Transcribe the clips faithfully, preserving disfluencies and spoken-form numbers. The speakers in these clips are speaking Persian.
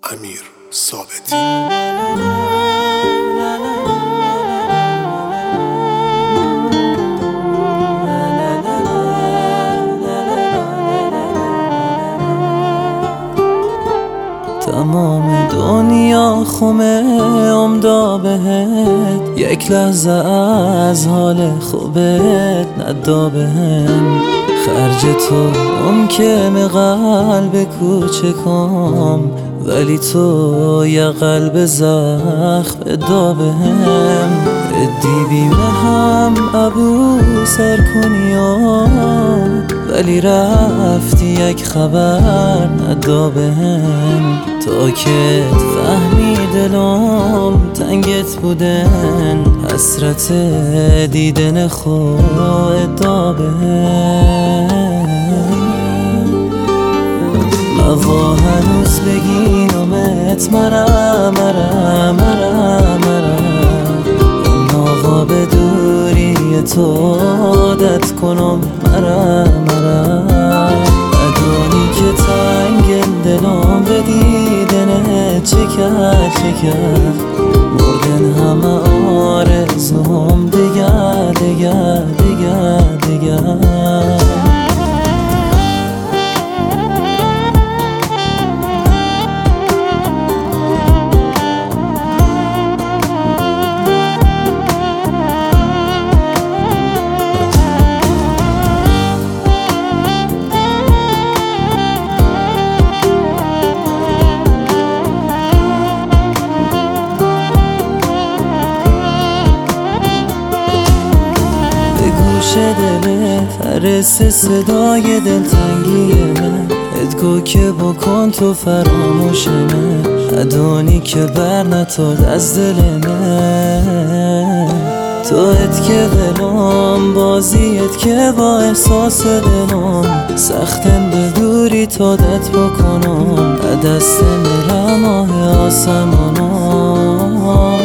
امیر ثابتی. تمام دنیا خمه امدا بهت، یک لحظه از حال خوبت ندا بهم. خرج تو اون که می قلب کوچکم، ولی تو یه قلب زخم ادا بهم. ادی بیمه هم ابو سر کنی ولی رفتی یک خبر ندا بهم. تا که فهمی دلم تنگت بودن، حسرت دیدن خود دا بهم. موا هنوز بگینمت مرا مرا مرا مرا، ناوا به دوری تو عادت کنم مرا مرا. ادونی که تنگ دلم به دیدنه چکر چکر، مردن همه آرزوم دیگر دیگر دیگر دیگر. دلت هرس صدای دلتنگی من، ادگو که بکن تو فراموشمه. ادونی که بر نتاد از دل من، تو ات که ولم بازیت که با احساس دلم، سختم به دوری تادت بکنم. دست میرم ماه آسمانم،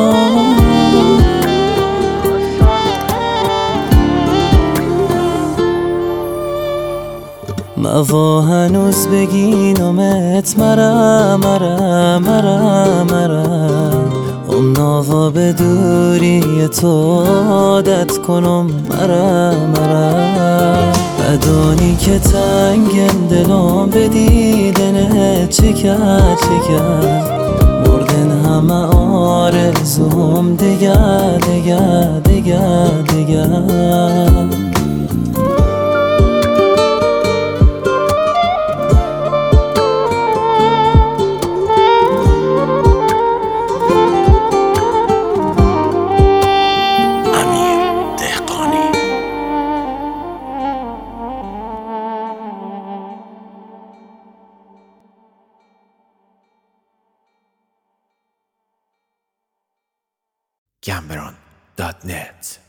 موا هنوز بگینمت مرا مرا مرا مرا، ام ناوا به دوری تو عادت کنم مرا مرا. ادونی که تنگم دلم به دیدنه چکر چکر، مردن همه آرزوم دیگر دیگر دیگر دیگر. گمبران دات نت